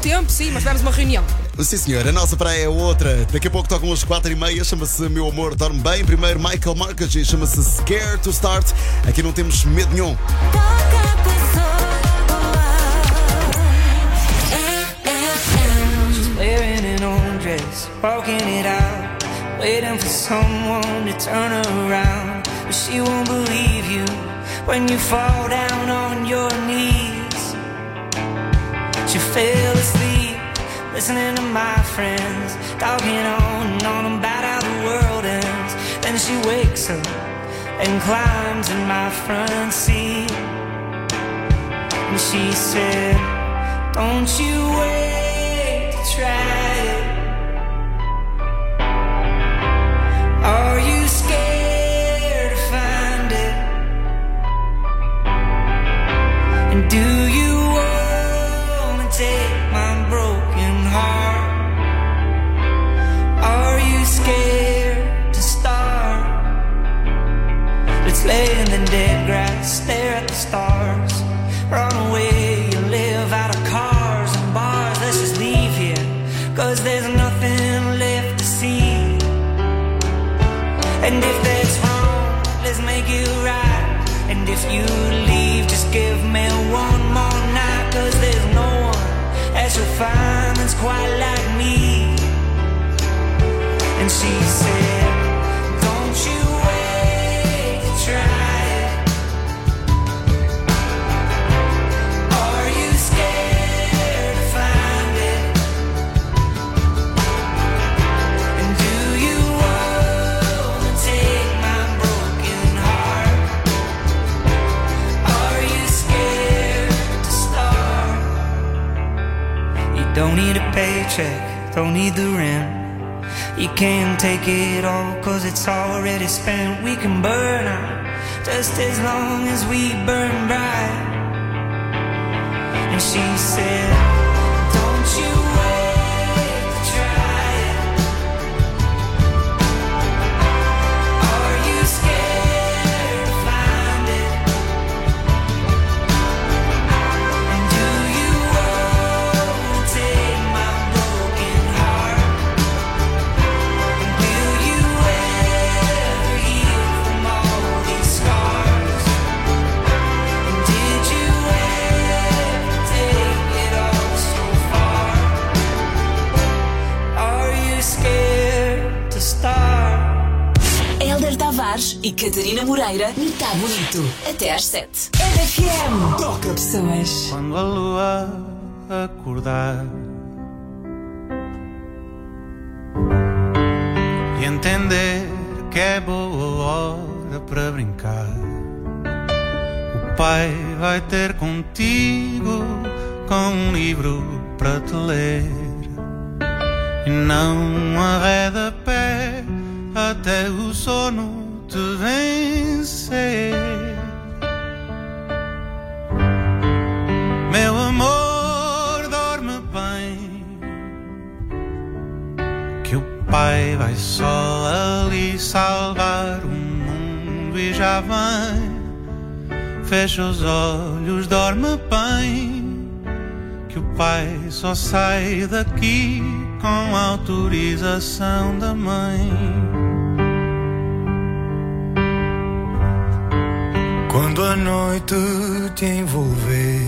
tempo, sim, mas tivemos uma reunião. Sim, senhor, a nossa praia é outra. Daqui a pouco tocam as 4h30. Chama-se Meu Amor Dorme Bem. Primeiro Michael Marcus e chama-se Scared to Start. Aqui não temos medo nenhum. Wearing an old dress, walking it out, waiting for someone to turn around. But she won't believe you when you fall down on your knees. She fell asleep, listening to my friends, talking on and on about how the world ends. Then she wakes up and climbs in my front seat. And she said, don't you wait to try it. Are you scared to find it? And do you wanna take my broken heart? Are you scared to start? Let's lay in the dead grass, stare at the stars, run away and live out of cars and bars. Let's just leave here, 'cause there's nothing left to see. And if that's wrong, let's make it right. And if you leave, just give me one more night. 'Cause there's no one else you'll find that's quite like me. And she said, don't you wait to try it. Are you scared to find it? And do you wanna take my broken heart? Are you scared to start? You don't need a paycheck, don't need the rent. You can't take it all, 'cause it's already spent. We can burn out just as long as we burn bright. And she said, don't you wait to try it. Are you scared to find it? And do you wanna take my broken heart? And will you ever heal from all these scars? And did you ever take it all so far? Are you scared to start? Hélder Tavares e Catarina Moreira no Tá Bonito. Até às 7. RFM. Toca pessoas. Quando a lua acordar e entender que é boa hora para brincar, o pai vai ter contigo com um livro para te ler e não arreda pé até o sono te vencer. Meu amor, dorme bem, que o pai vai só ali salvar o mundo e já vem. Fecha os olhos, dorme bem, que o pai só sai daqui com autorização da mãe. Quando a noite te envolver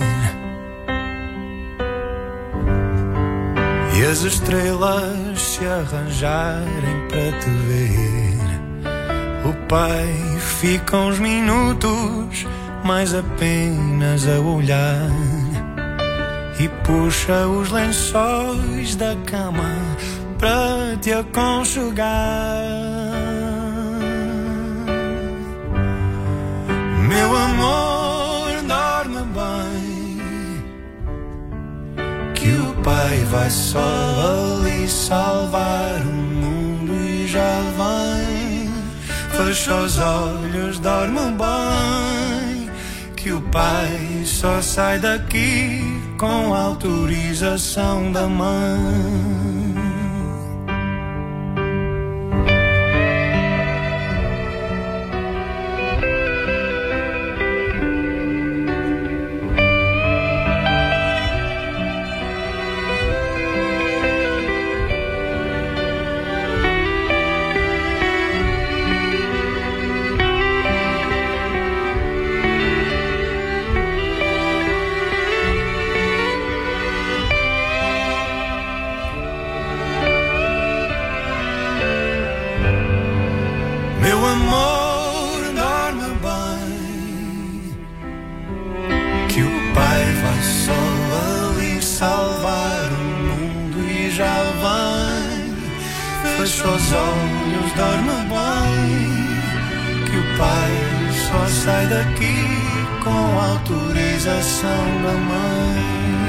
e as estrelas se arranjarem para te ver, o pai fica uns minutos mais apenas a olhar e puxa os lençóis da cama para te aconchegar. Meu amor, dorme bem, que o pai vai só ali salvar o mundo e já vem. Fecha os olhos, dorme bem, que o pai só sai daqui com autorização da mãe. fecha os olhos, dorme bem, que o pai só sai daqui com autorização da mãe.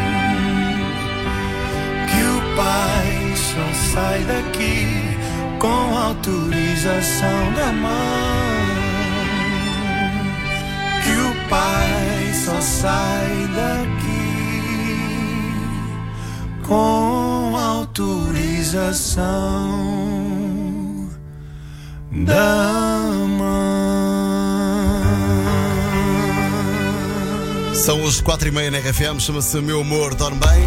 Que o pai só sai daqui com autorização da mãe. Que o pai só sai daqui com autorização da mãe. São os 4h30 na RFM, chama-se Meu Amor, Dorme Bem.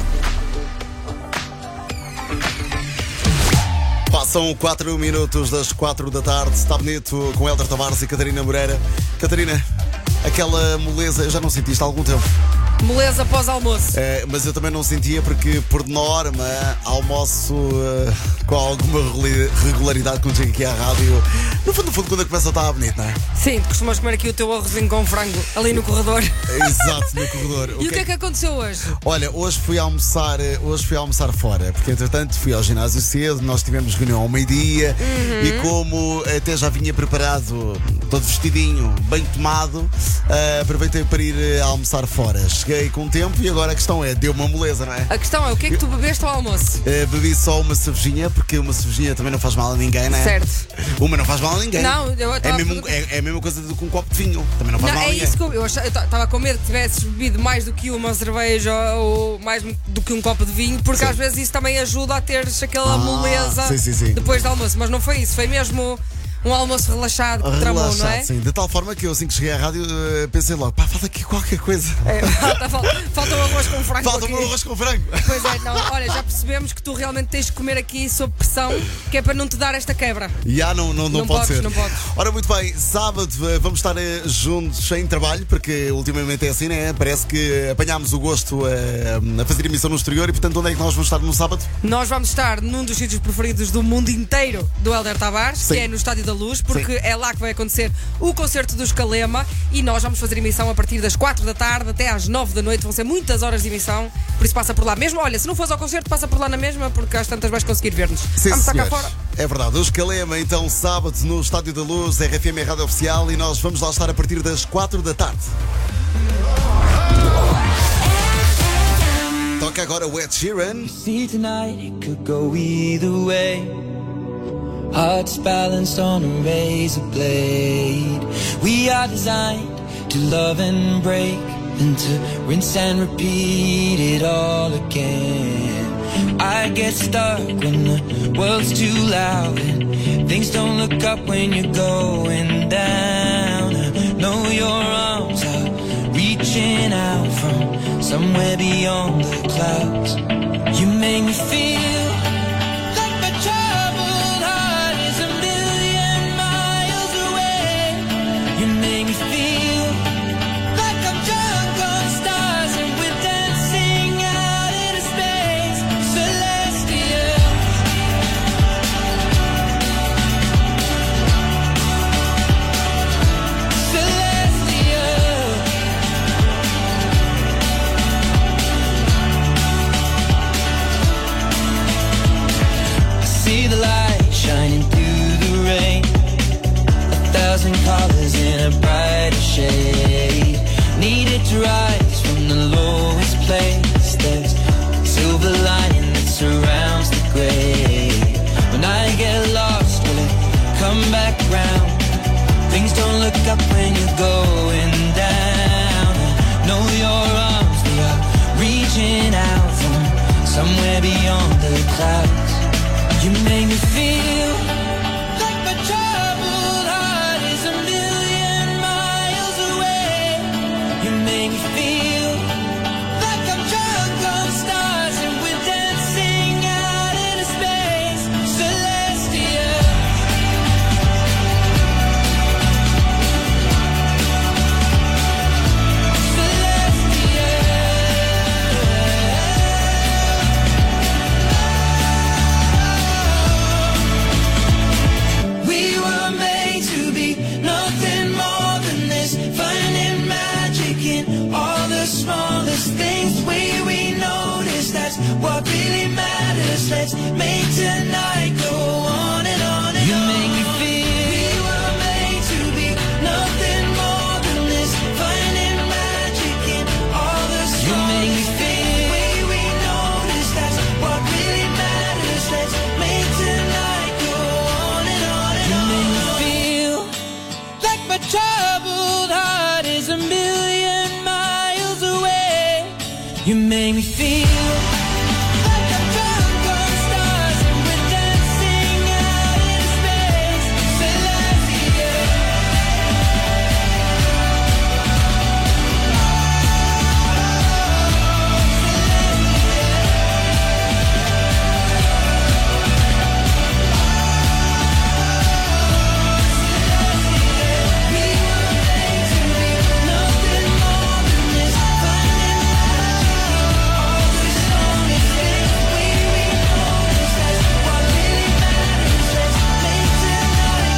Passam 4 minutos das 4 da tarde. Está bonito com Hélder Tavares e Catarina Moreira. Catarina, aquela moleza, eu já não senti isto há algum tempo. Moleza pós-almoço. Mas eu também não sentia porque, por norma, almoço com alguma regularidade quando chego aqui à rádio. No fundo, quando a conversa está bonita, não é? Sim, costumas comer aqui o teu arrozinho com frango ali no corredor. Exato, no corredor. E o que é que aconteceu hoje? Olha, hoje fui almoçar fora, porque entretanto fui ao ginásio cedo, nós tivemos reunião ao meio-dia e como até já vinha preparado, todo vestidinho, bem tomado, aproveitei para ir almoçar fora. Cheguei com tempo e agora a questão é, deu uma moleza, não é? A questão é, o que é que tu bebeste ao almoço? Bebi só uma cervejinha, porque uma cervejinha também não faz mal a ninguém, não é? Certo. Uma não faz mal a ninguém. Não, é a mesma coisa do que um copo de vinho. Também não faz mal a ninguém. É isso que eu estava com medo que tivesses bebido mais do que uma cerveja ou mais do que um copo de vinho, porque às vezes isso também ajuda a teres aquela moleza depois do almoço. Mas não foi isso, foi mesmo um almoço relaxado que tramou, não é? Sim, de tal forma que eu assim que cheguei à rádio pensei logo, falta aqui qualquer coisa. Falta um arroz com frango. Falta um arroz com frango. Pois é, não, olha, já percebemos que tu realmente tens de comer aqui sob pressão, que é para não te dar esta quebra. Não pode ser. Não podes. Ora, muito bem, sábado vamos estar juntos em trabalho, porque ultimamente é assim, né? Parece que apanhámos o gosto a fazer emissão no exterior e, portanto, onde é que nós vamos estar no sábado? Nós vamos estar num dos sítios preferidos do mundo inteiro do Hélder Tavares, que é no Estádio da Luz, porque é lá que vai acontecer o concerto do Escalema e nós vamos fazer emissão a partir das 4 da tarde até às 9 da noite. Vão ser muitas horas de emissão, por isso passa por lá mesmo. Olha, se não fores ao concerto, passa por lá na mesma, porque às tantas vais conseguir ver-nos. Vamos estar cá fora. É verdade, o Escalema, então, sábado no Estádio da Luz, RFM é Rádio Oficial e nós vamos lá estar a partir das 4 da tarde. Toca agora o Ed Sheeran. See tonight it could go either way. Hearts balanced on a razor blade. We are designed to love and break, and to rinse and repeat it all again. I get stuck when the world's too loud and things don't look up when you're going down. I know your arms are reaching out from somewhere beyond the clouds. You make me feel like my troubled heart is a million miles away. You make me feel like I'm drunk on stars and we're dancing out into space. Celestial. Celestial. I see the light shining through the rain. 1,000 colors in a brighter shade. Needed to rise from the lowest place. There's a silver lining that surrounds the gray. When I get lost, will it come back round? Things don't look up when you're going down. I know your arms, they are reaching out from somewhere beyond the clouds. You make me feel like my troubled heart is a million miles away. You make me feel like I'm drunk on stars and we're dancing out into space. Celestial. We were made to be nothing more than this, finding magic in all the smallest things. We notice that's what really matters. Let's make tonight go You make me feel like I'm drunk on stars and we're dancing out in space. Celestia. We were made to be nothing more than this. Finding all this song is this. We know this. That's what really matters. Let's make tonight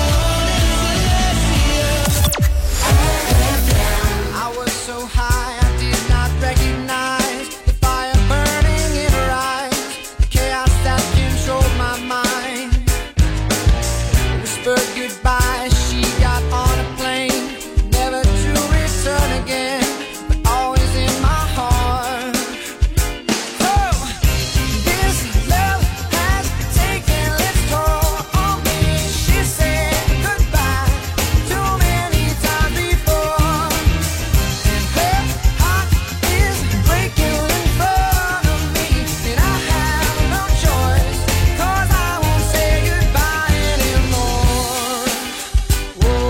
I was so high I did not recognize the fire burning in her eyes, the chaos that controlled my mind. Whispered goodbye, she got on a plane, never to return again, but always in my heart. Oh, this love has taken its toll on me. She said goodbye too many times before. Her heart is breaking in front of me, and I have no choice, 'cause I won't say goodbye anymore. Whoa,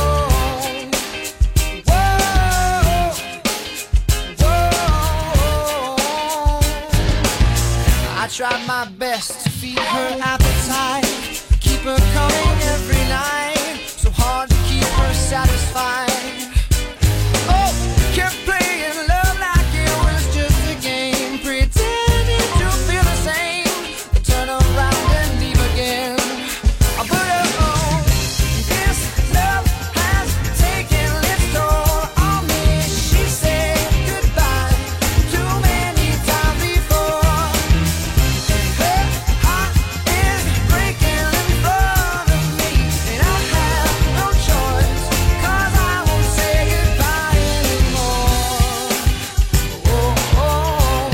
whoa, whoa. I tried my best to feed her appetite, keep her coming every night, so hard to keep her satisfied. Oh, kept playing love like it was just a game, pretending to feel the same, but turn around and leave again. I put her on. This love has taken its toll on me. She said goodbye too many times before. Her heart is breaking in front of me, and I have no choice, 'cause I won't say goodbye anymore. Whoa, whoa,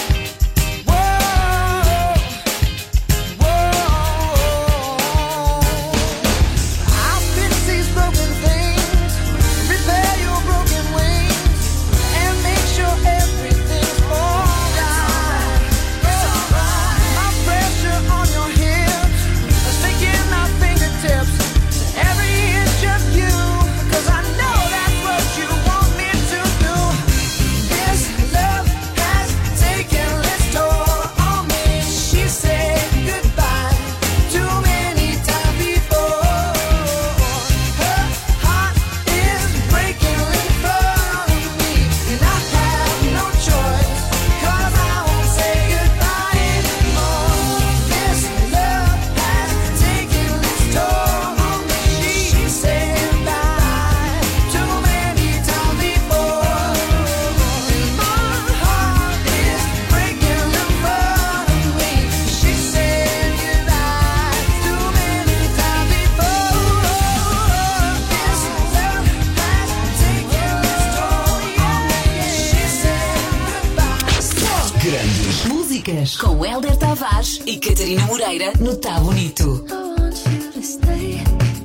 I'll fix these broken things, repair your broken wings, and make sure everything's alright. My pressure on your hips, sticking my fingertips to every inch of you, 'cause I know that's what you want me to do. This love has taken its toll on me. She said goodbye too many times before. Her heart is breaking in front of me, and I have no choice, 'cause I won't say goodbye anymore. This love has taken its toll on me. She said goodbye too many times before, and my heart is breaking in front of me. She said goodbye too many times before. This love has taken its toll on me. She said goodbye. Grandes músicas com Hélder Tavares e Catarina Moreira no Tá Bonito. I want you to stay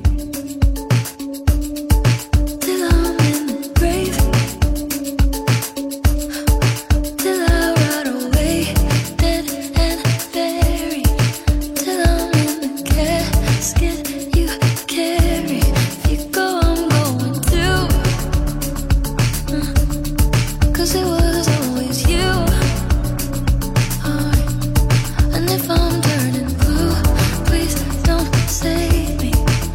till I'm in the grave, till I rot away, dead and buried, till I'm in the casket you carry. If you go, I'm going too, 'cause it was always you. And if I'm turning blue, please don't save me.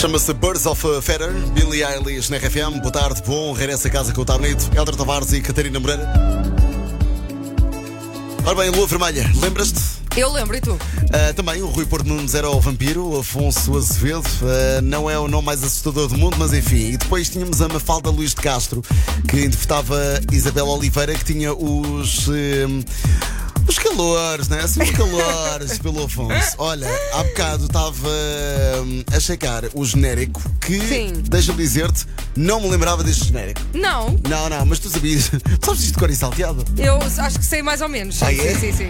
Chama-se Birds of a Feather, Billie Eilish na RFM. Boa tarde, bom, regressa a casa com o Tá Bonito, Helder Tavares e Catarina Moreira. Ora bem, Lua Vermelha, lembras-te? Eu lembro, e tu? Também o Rui Porto Nunes era o vampiro, o Afonso Azevedo, não é o nome mais assustador do mundo, mas enfim. E depois tínhamos a Mafalda Luís de Castro, que interpretava Isabel Oliveira, que tinha os calores, né? Assim, os calores pelo Afonso. Olha, há bocado estava a checar o genérico que, Sim. deixa-me dizer-te, não me lembrava deste genérico. Não, Não, mas tu sabias. Tu sabes isto de cor e salteado? eu acho que sei mais ou menos. Ah, é? Sim.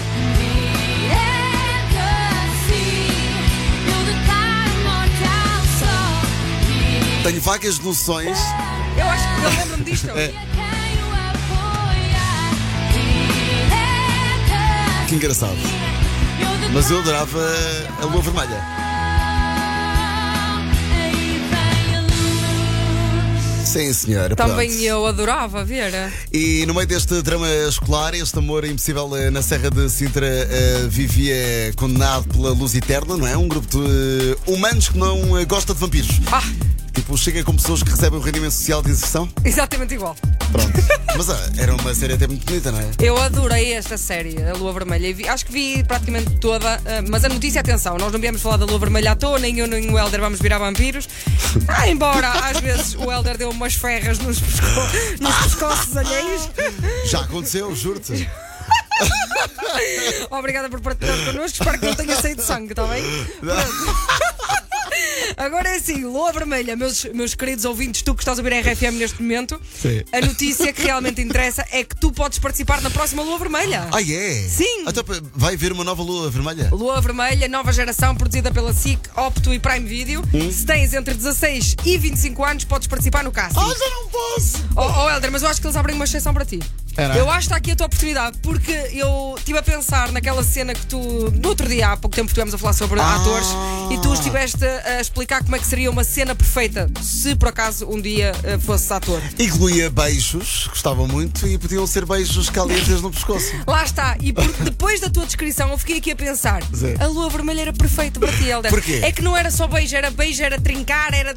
Tenho vagas noções. Eu acho que eu lembro-me disto. Que engraçado. Mas eu adorava a Lua Vermelha. Sim, senhora. Também pronto. eu adorava ver. E no meio deste drama escolar, este amor impossível na Serra de Sintra vivia condenado pela luz eterna, não é? Um grupo de humanos que não gosta de vampiros. Tipo, chega com pessoas que recebem um rendimento social de inserção. Exatamente igual. Pronto. Mas era uma série até muito bonita, não é? Eu adorei esta série, a Lua Vermelha. Acho que vi praticamente toda. Mas a notícia, atenção, nós não viemos falar da Lua Vermelha à toa, nem eu nem o Helder vamos virar vampiros. Embora às vezes o Helder deu umas ferras nos pescoços alheios. Já aconteceu, juro-te. Obrigada por partilhar connosco. Espero que não tenha saído sangue, está bem? Pronto. Agora é assim, Lua Vermelha, meus queridos ouvintes, tu que estás a ouvir a RFM neste momento, Sim. a notícia que realmente interessa é que tu podes participar na próxima Lua Vermelha. Ah, é? Sim. Então vai haver uma nova Lua Vermelha? Lua Vermelha, nova geração, produzida pela SIC, Opto e Prime Video. Se tens entre 16 e 25 anos, podes participar no casting. Já não posso! Oh, Helder, mas eu acho que eles abrem uma exceção para ti. Eu acho que está aqui a tua oportunidade, porque eu estive a pensar naquela cena que tu, no outro dia, há pouco tempo, estivemos a falar sobre atores e tu estiveste a explicar como é que seria uma cena perfeita se por acaso um dia fosses ator. Incluía beijos, gostava muito, e podiam ser beijos calientes no pescoço. Lá está, e depois da tua descrição eu fiquei aqui a pensar, Sim. a Lua Vermelha era perfeita para ti, Helder. Porquê? É que não era só beijo, era trincar, era...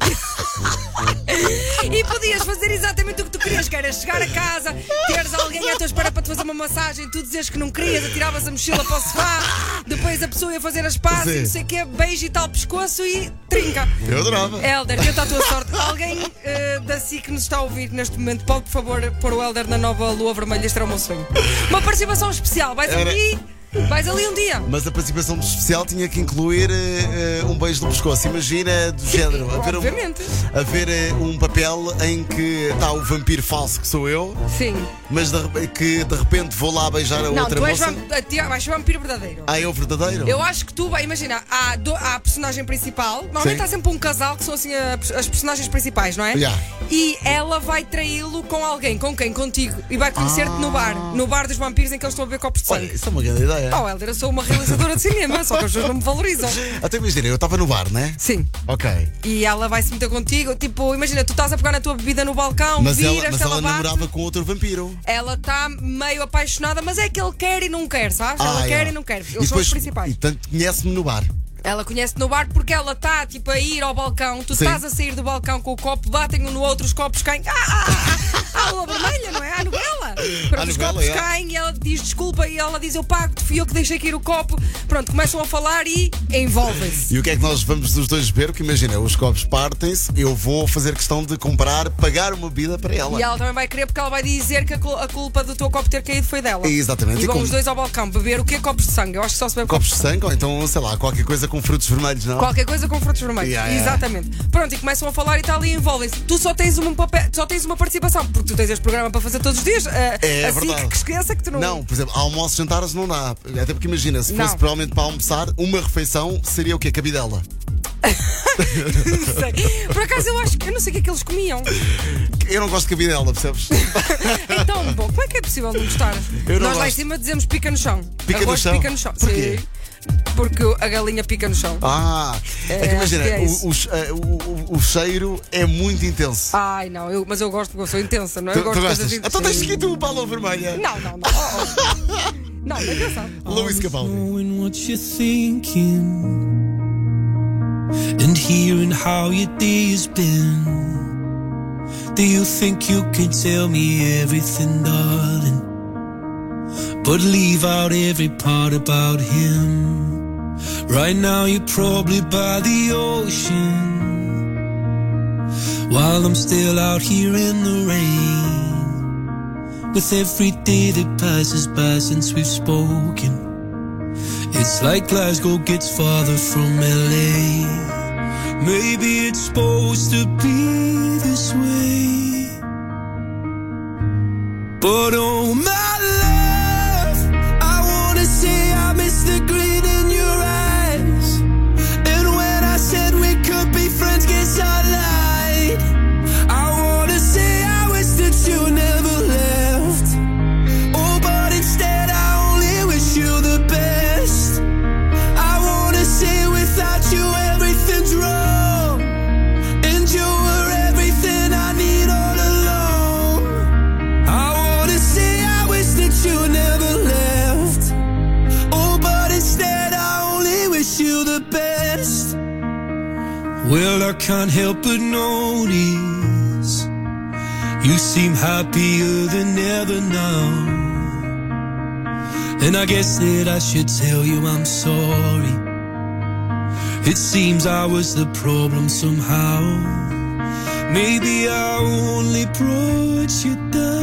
E podias fazer exatamente o que tu querias, que era chegar a casa, teres alguém à tua espera para te fazer uma massagem, tu dizes que não querias, atiravas a mochila para o sofá, depois a pessoa ia fazer as pazes, Sim. não sei o quê, beijo e tal pescoço e trinca. Eu adorava. Helder, tenta a tua sorte. Alguém da SIC que nos está a ouvir neste momento, pode por favor pôr o Helder na nova Lua Vermelha? Este era o meu sonho. Uma participação especial, vais ali um dia. Mas a participação especial tinha que incluir um beijo no pescoço. Imagina, do género, Obviamente. haver um papel em que está o vampiro falso, que sou eu, Sim. mas que de repente vou lá beijar a Não, outra tu és moça. vais ser vampiro verdadeiro. Ah, é o verdadeiro? Eu acho que tu vai, imagina, há a personagem principal. Normalmente Sim. há sempre um casal que são assim as personagens principais, não é? Yeah. E ela vai traí-lo com alguém, com quem? Contigo. E vai conhecer-te no bar dos vampiros em que eles estão a beber copos de sangue. Olha, isso é uma grande ideia. Oh, Helder, eu sou uma realizadora de cinema, só que as pessoas não me valorizam. Até imagina, eu estava no bar, né? Sim. Ok. E ela vai se meter contigo, tipo, imagina, tu estás a pegar na tua bebida no balcão, Mas viras, ela bate. namorava com outro vampiro. Ela está meio apaixonada, mas é que ele quer e não quer, sabes? Ela quer e não quer. Eles são os principais. E portanto conhece-me no bar. Ela conhece-te no bar porque ela está tipo a ir ao balcão, tu Sim. estás a sair do balcão com o copo, batem um no outro, os copos caem. A Lua Vermelha, não é? A novela. Pronto, os novela, copos é. caem e ela diz desculpa e ela diz eu pago-te, fui eu que deixei cair o copo. Pronto, começam a falar e envolvem-se. E o que é que nós vamos os dois beber? Porque imagina, os copos partem-se, eu vou fazer questão de pagar uma bebida para ela. E ela também vai querer porque ela vai dizer que a culpa do teu copo ter caído foi dela. Exatamente. E vão como- os dois ao balcão beber o quê? Copos de sangue. Eu acho que só se bebe Copos de sangue, ou então, sei lá, qualquer coisa com frutos vermelhos, não? Qualquer coisa com frutos vermelhos. Yeah. Exatamente. Pronto, e começam a falar e tal e envolvem-se. Tu só tens só tens uma participação, porque tu tens este programa para fazer todos os dias. É assim verdade. que esqueça que tu não. Não, por exemplo, almoço, jantares não dá. Até porque imagina, se fosse Não. provavelmente para almoçar, uma refeição seria o quê? Cabidela. Não sei. Por acaso eu acho que eu não sei o que é que eles comiam. Eu não gosto de cabidela, percebes? Então, bom, como é que é possível não gostar? Eu não Nós lá em gosto. cima dizemos pica no chão. Pica no Arroz chão? pica no chão. Porquê? Sim. Porque a galinha pica no chão. É que imagina, acho que é isso. o cheiro é muito intenso. Ai, não, mas eu gosto, eu sou intensa, não é? Tu Eu gosto de gostas? coisas Então tens que ir tu para a Lua Vermelha. Não. Não, é engraçado. Luís Capaldi. Knowing what you're thinking. and hearing how your day has been. Do you think you can tell me everything, darling, but leave out every part about him? Right now you're probably by the ocean, while I'm still out here in the rain. With every day that passes by since we've spoken, it's like Glasgow gets farther from LA. Maybe it's supposed to be this way, but oh my love, I wanna say I miss the green in your eyes. And when I said we could be friends, guess I lied. I wanna say I wish that you never left. Oh, but instead I only wish you the best. I wanna say without you everything's wrong, and you were everything I need all along. I wanna say I wish that you never left. Oh, but instead I only wish you the best. Well, I can't help but notice you seem happier than ever now, and I guess that I should tell you I'm sorry. It seems I was the problem somehow. Maybe I only brought you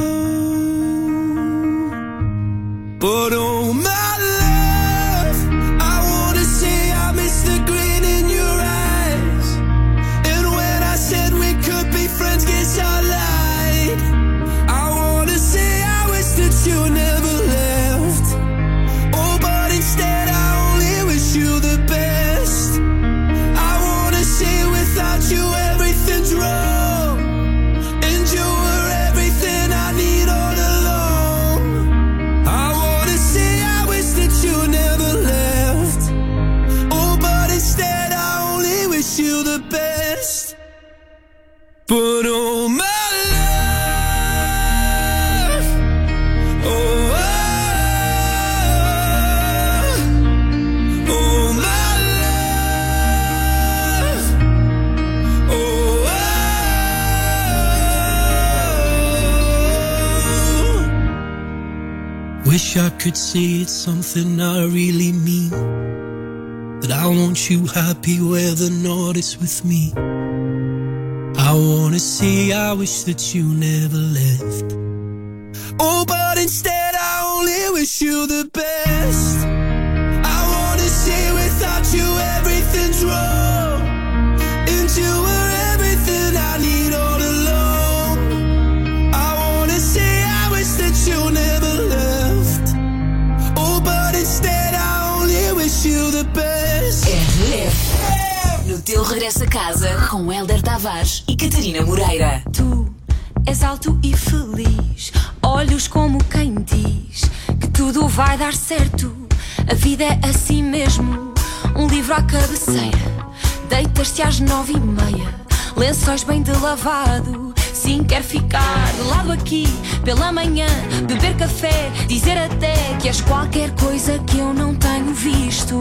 down, but oh my love, I wanna say I miss the green in your eyes. And when I said we could be friends, guess I lied. I wanna say I wish that you never left. Oh, but instead I only wish you the best. I wanna say without you everything's wrong, and you were everything I need all along. I wanna say I wish that you never left. Oh, but instead I only wish you the best. But oh my love, oh, oh my love, oh, wish I could say it's something I really mean, that I want you happy whether or not it's with me. I wanna say I wish that you never left. Oh, but instead I only wish you the best. I wanna say without you everything's wrong, and you were everything I need all along. I wanna say I wish that you never left. Oh, but instead I only wish you the best. RF. No teu regresso a casa com Hélder Tavares e Catarina Moreira. Tu és alto e feliz, olhos como quem diz que tudo vai dar certo. A vida é assim mesmo, um livro à cabeceira. Deitas-te às 9:30, lençóis bem de lavado. Sim, quer ficar de lado aqui pela manhã, beber café, dizer até que és qualquer coisa que eu não tenho visto.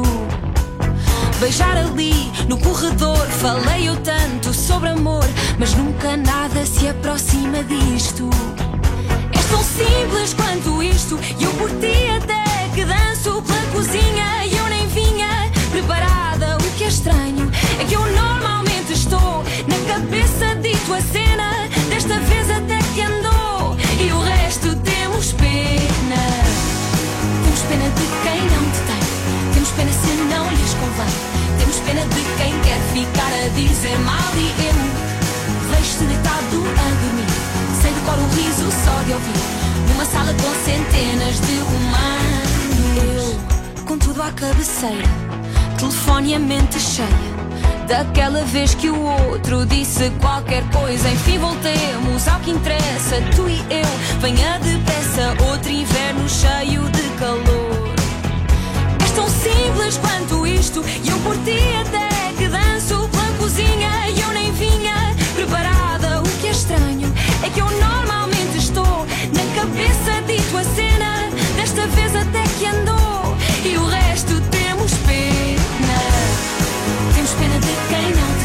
Beijar ali no corredor, falei-o tanto sobre amor, mas nunca nada se aproxima disto. És tão simples quanto isto, e eu por ti até que danço pela cozinha. E eu nem vinha preparada, o que é estranho é que eu normalmente estou na cabeça dito a cena. Desta vez até que andou, e o resto temos pena. Temos pena de quem não te tem, temos pena se não lhes convém. Temos pena de quem quer ficar a dizer mal. E eu vejo-te deitado a dormir, sei de cor o riso só de ouvir, numa sala com centenas de humanos. Eu, com tudo à cabeceira, telefone e a mente cheia daquela vez que o outro disse qualquer coisa. Enfim voltemos ao que interessa, tu e eu. Venha depressa, outro inverno cheio de calor. És tão simples quanto isto, e eu por ti até que danço pela cozinha. E eu nem vinha preparada, o que é estranho é que eu normalmente estou na cabeça dito a cena. Desta vez até que andou, e o resto temos pena. Temos pena de quem não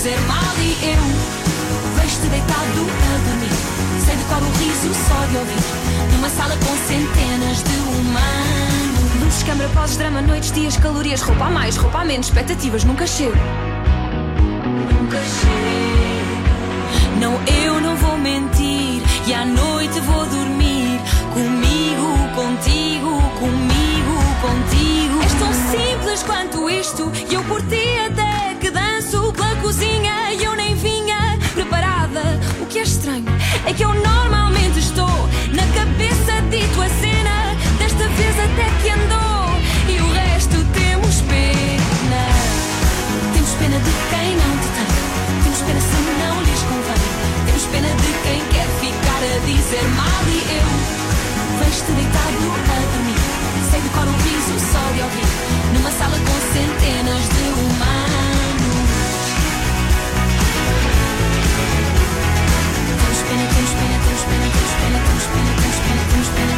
dizer mal e eu vejo-te deitado a dormir. Sei de cor o riso só de ouvir, numa sala com centenas de humanos. Luzes, câmara, poses, drama, noites, dias, calorias, roupa a mais, roupa a menos, expectativas, nunca chego. Nunca chego. Não, eu não vou mentir, e à noite vou dormir comigo, contigo, comigo, contigo. És tão simples quanto isto, e eu por ti até que danço pela cozinha, e eu nem vinha preparada. O que é estranho é que eu normalmente estou na cabeça dito a cena, desta vez até que andou, e o resto temos pena. Temos pena de quem não te tem, temos pena se não lhes convém, temos pena de quem quer ficar a dizer mal e eu vejo-te deitado a dormir. Sei de cor um riso só de ouvir, numa sala com centenas de humanos. Temos pena, temos pena, temos pena, temos pena, temos pena, temos pena, temos pena.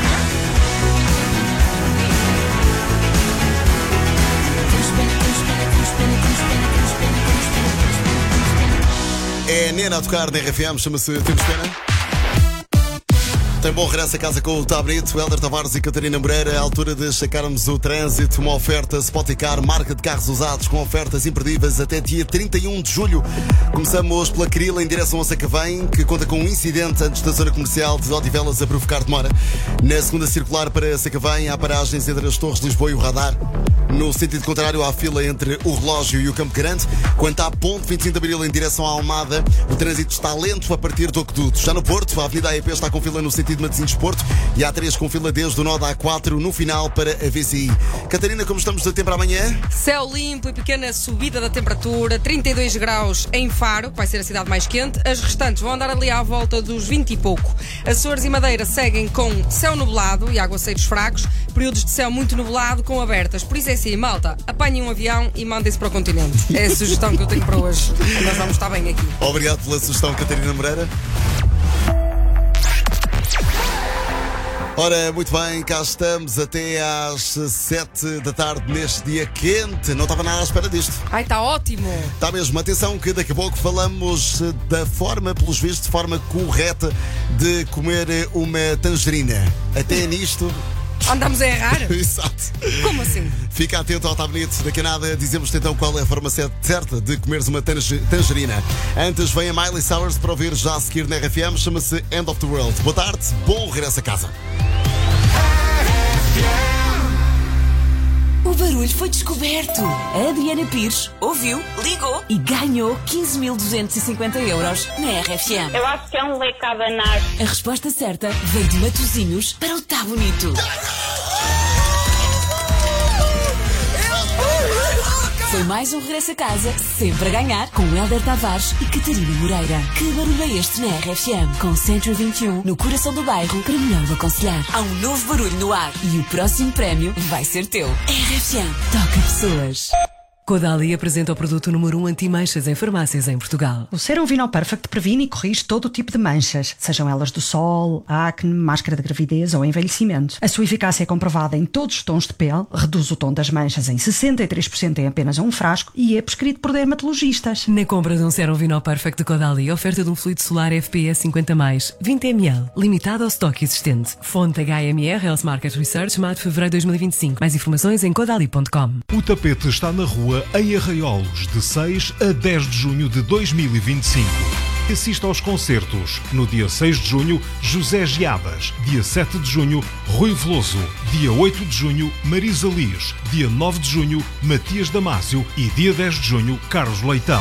Temos pena, temos pena, temos pena, temos pena, temos pena, temos pena, temos pena, temos pena. É Nena a tocar na RFM, chama-se Temos Pena. Tem bom regresso a casa com o Tá Bonito, Hélder Tavares e Catarina Moreira. À altura de checarmos o trânsito, uma oferta Spoticar, marca de carros usados com ofertas imperdíveis até dia 31 de julho. Começamos pela Crila em direção a Sacavém, que conta com um incidente antes da zona comercial de Odivelas a provocar demora. Na segunda circular para Sacavém, há paragens entre as Torres de Lisboa e o Radar. No sentido contrário, há fila entre o Relógio e o Campo Grande. Quanto à ponte 25 de Abril em direção à Almada, o trânsito está lento a partir do Aqueduto. Já no Porto, a Avenida AEP está com fila no sentido de Matosinhos-Porto e há 3 com fila desde o nó da A4 no final para a VCI. Catarina, como estamos de tempo amanhã? Céu limpo e pequena subida da temperatura, 32 graus em Faro, que vai ser a cidade mais quente. As restantes vão andar ali à volta dos 20 e pouco. Açores e Madeira seguem com céu nublado e aguaceiros fracos, períodos de céu muito nublado com abertas. Por isso é assim, malta, apanhem um avião e mandem-se para o continente. É a sugestão que eu tenho para hoje. Nós vamos estar bem aqui. Obrigado pela sugestão, Catarina Moreira. Ora, muito bem, cá estamos até às 7 da tarde neste dia quente. Não estava nada à espera disto. Ai, está ótimo. Está mesmo. Atenção que daqui a pouco falamos da forma, pelos vistos, de forma correta de comer uma tangerina. Até nisto... Andamos a errar? Exato. Como assim? Fica atento ao Tá Bonito. Daqui a nada dizemos-te então qual é a forma certa de comeres uma tangerina. Antes vem a Miley Cyrus para ouvir já a seguir na RFM. Chama-se End of the World. Boa tarde, bom regresso a casa. O barulho foi descoberto. A Adriana Pires ouviu, ligou e ganhou 15.250 euros na RFM. Eu acho que é um leque a abanar. A resposta certa veio de Matosinhos para o Tá Bonito. Foi mais um regresso a casa, sempre a ganhar, com Hélder Tavares e Catarina Moreira. Que barulho é este na RFM? Com Centro 21, no coração do bairro, para melhor o aconselhar. Há um novo barulho no ar e o próximo prémio vai ser teu. RFM, toca pessoas. Caudalie apresenta o produto número 1 anti-manchas em farmácias em Portugal. O Serum Vinol Perfect previne e corrige todo o tipo de manchas, sejam elas do sol, acne, máscara de gravidez ou envelhecimento. A sua eficácia é comprovada em todos os tons de pele, reduz o tom das manchas em 63% em apenas um frasco e é prescrito por dermatologistas. Na compra de um Serum Vinol Perfect de Caudalie, oferta de um fluido solar FPS 50+, 20 ml, limitado ao estoque existente. Fonte HMR Health Market Research, maio de fevereiro de 2025. Mais informações em caudalie.com. O tapete está na rua em Arraiolos, de 6 a 10 de junho de 2025. Assista aos concertos. No dia 6 de junho, José Giadas. Dia 7 de junho, Rui Veloso. Dia 8 de junho, Marisa Liz. Dia 9 de junho, Matias Damasio. E dia 10 de junho, Carlos Leitão.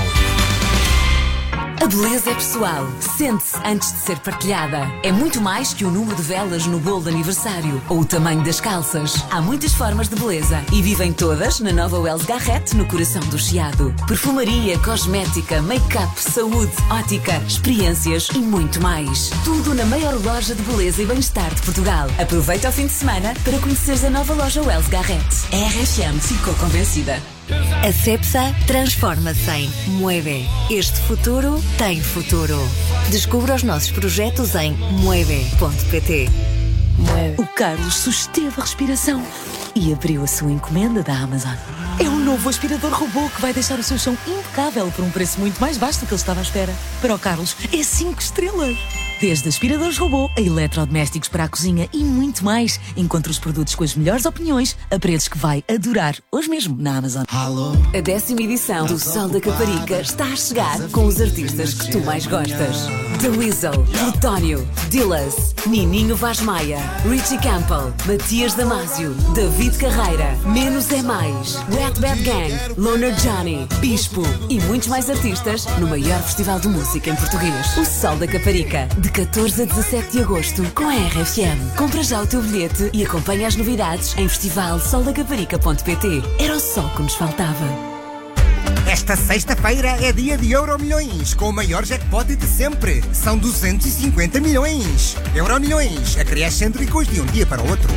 A beleza é pessoal. Sente-se antes de ser partilhada. É muito mais que o número de velas no bolo de aniversário ou o tamanho das calças. Há muitas formas de beleza e vivem todas na nova Wells Garrett, no coração do Chiado. Perfumaria, cosmética, make-up, saúde, ótica, experiências e muito mais. Tudo na maior loja de beleza e bem-estar de Portugal. Aproveita o fim de semana para conheceres a nova loja Wells Garrett. A RFM ficou convencida. A Cepsa transforma-se em Mueve. Este futuro tem futuro. Descubra os nossos projetos em mueve.pt. O Carlos susteve a respiração e abriu a sua encomenda da Amazon. É um novo novo aspirador robô que vai deixar o seu chão impecável por um preço muito mais baixo do que ele estava à espera. Para o Carlos, é 5 estrelas. Desde aspiradores robô a eletrodomésticos para a cozinha e muito mais. Encontre os produtos com as melhores opiniões a preços que vai adorar. Hoje mesmo na Amazon. A 10ª edição do Sol da Caparica está a chegar com os artistas que tu mais gostas. The Weasel, Plutónio, Dillas, Nininho Vaz Maia, Richie Campbell, Matias Damasio, David Carreira, Menos é Mais, Wet Bad Gang, Loner Johnny, Bispo e muitos mais artistas no maior festival de música em português. O Sol da Caparica, de 14 a 17 de agosto, com a RFM. Compra já o teu bilhete e acompanha as novidades em festivalsoldacaparica.pt. Era o sol que nos faltava. Esta sexta-feira é dia de Euromilhões, com o maior jackpot de sempre. São 250 milhões. Euromilhões, acrescêntricos de um dia para o outro.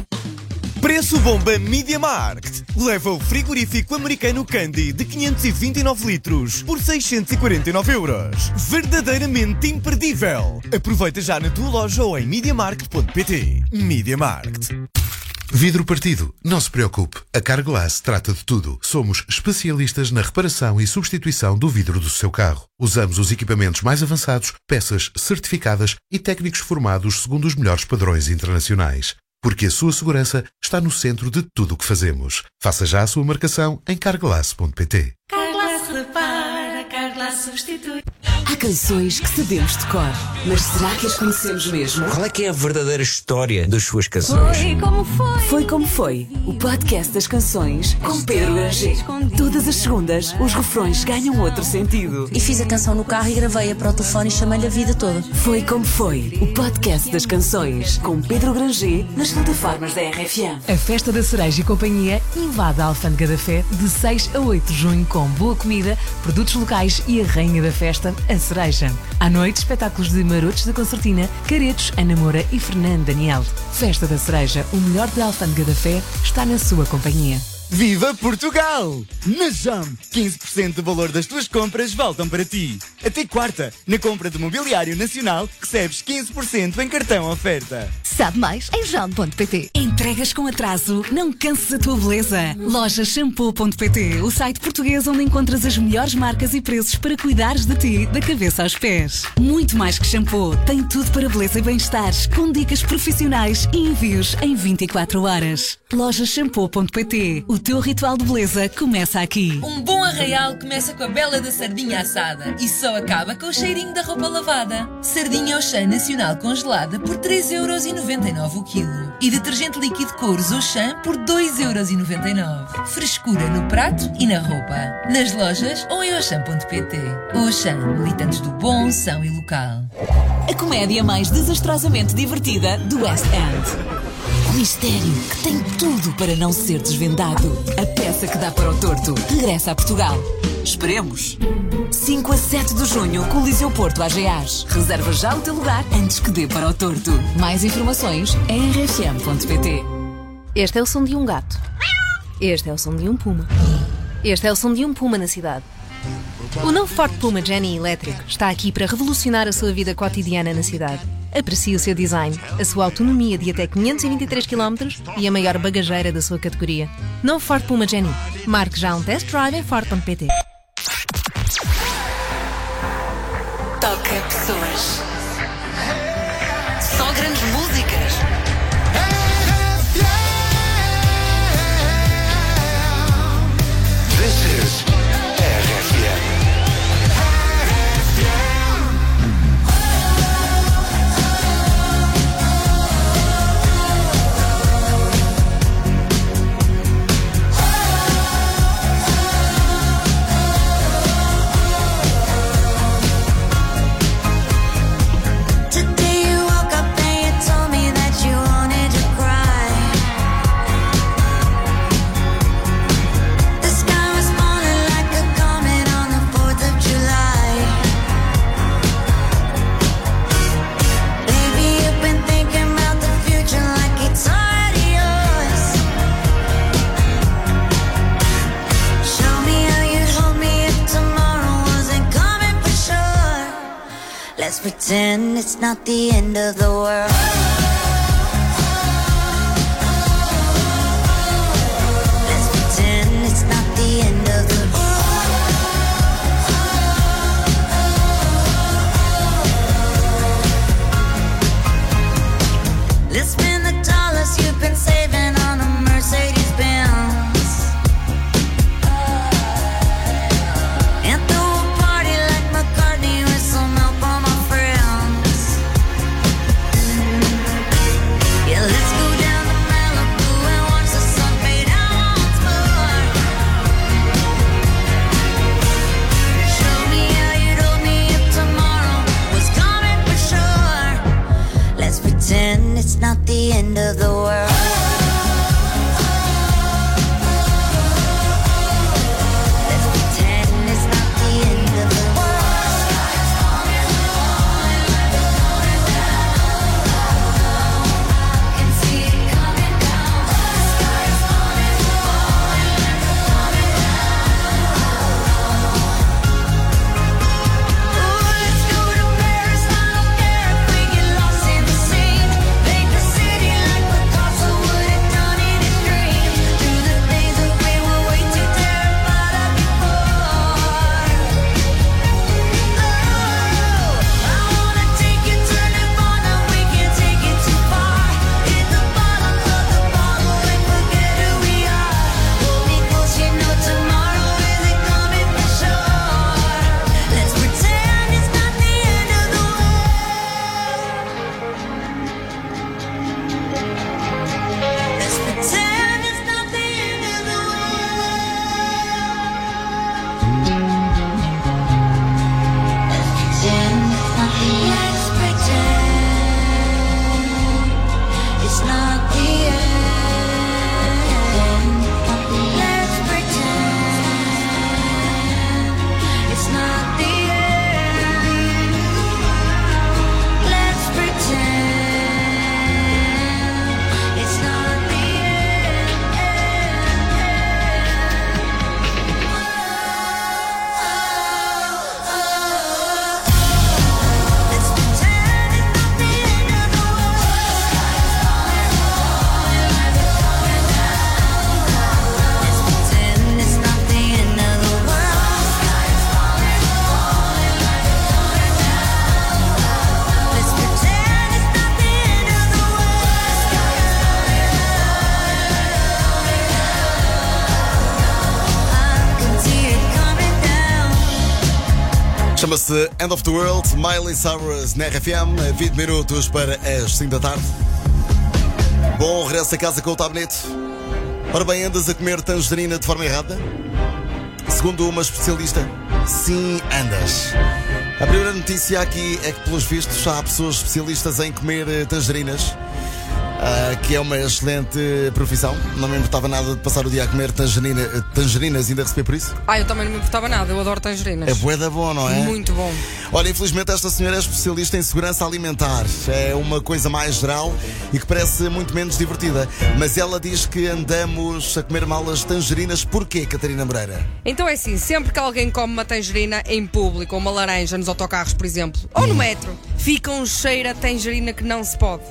Preço bomba Media Markt. Leva o frigorífico americano Candy de 529 litros por 649 euros. Verdadeiramente imperdível. Aproveita já na tua loja ou em MediaMarkt.pt. Media Markt. Vidro partido, não se preocupe. A Carglass trata de tudo. Somos especialistas na reparação e substituição do vidro do seu carro. Usamos os equipamentos mais avançados, peças certificadas e técnicos formados segundo os melhores padrões internacionais. Porque a sua segurança está no centro de tudo o que fazemos. Faça já a sua marcação em carglass.pt. Carglass repara, Carglass substitui. Há canções que sabemos de cor, mas será que as conhecemos mesmo? Qual é que é a verdadeira história das suas canções? Foi como foi. Foi como foi. O podcast das canções com Pedro Granger. Todas as segundas, os refrões ganham outro sentido. E fiz a canção no carro e gravei-a para o telefone e chamei-lhe a vida toda. Foi como foi. O podcast das canções com Pedro Granger nas plataformas da RFM. A Festa da Cereja e Companhia invade a Alfândega da Fé de 6 a 8 de junho com boa comida, produtos locais e a rainha da festa, a cereja. À noite, espetáculos de Marotos da Concertina, Caretos, Ana Moura e Fernando Daniel. Festa da Cereja, o melhor da Alfândega da Fé, está na sua companhia. Viva Portugal! Na JAM, 15% do valor das tuas compras voltam para ti. Até quarta, na compra de mobiliário nacional, recebes 15% em cartão oferta. Sabe mais em jam.pt. Entregas com atraso? Não canses a tua beleza. Lojashampoo.pt, o site português onde encontras as melhores marcas e preços para cuidares de ti, da cabeça aos pés. Muito mais que shampoo, tem tudo para beleza e bem-estar, com dicas profissionais e envios em 24 horas. Lojashampoo.pt, o teu ritual de beleza começa aqui. Um bom arraial começa com a bela da sardinha assada e só acaba com o cheirinho da roupa lavada. Sardinha Auchan Nacional congelada por 3,99€ o quilo. E detergente líquido Couros Auchan por 2,99€. Frescura no prato e na roupa. Nas lojas ou em Auchan.pt. Auchan, militantes do bom, são e local. A comédia mais desastrosamente divertida do West End. O mistério que tem tudo para não ser desvendado. A peça que dá para o torto regressa a Portugal. Esperemos. 5 a 7 de junho, Coliseu Porto AGAs. Reserva já o teu lugar antes que dê para o torto. Mais informações em rfm.pt. Este é o som de um gato. Este é o som de um puma. Este é o som de um puma na cidade. O novo Ford Puma Jenny elétrico está aqui para revolucionar a sua vida cotidiana na cidade. Aprecie o seu design, a sua autonomia de até 523 km e a maior bagageira da sua categoria. Novo Ford Puma Jenny. Marque já um test drive em Ford.pt. Toca pessoas. Só grandes músicas. This is RFM. Let's pretend it's not the end of the world. Let's pretend it's not the Chama-se End of the World, Miley Cyrus na RFM, 20 minutos para as 5 da tarde. Bom, regresso a casa com o Tabnet. Ora bem, andas a comer tangerina de forma errada? Segundo uma especialista, sim, andas. A primeira notícia aqui é que, pelos vistos, há pessoas especialistas em comer tangerinas, que é uma excelente profissão. Não me importava nada de passar o dia a comer tangerinas e ainda receber por isso. Eu também não me importava nada, eu adoro tangerinas. É bué da bom, não é? Muito bom. Olha, infelizmente esta senhora é especialista em segurança alimentar. É uma coisa mais geral e que parece muito menos divertida. Mas ela diz que andamos a comer mal as tangerinas. Porquê, Catarina Moreira? Então é assim, sempre que alguém come uma tangerina em público, ou uma laranja nos autocarros, por exemplo, ou no metro, fica um cheiro a tangerina que não se pode.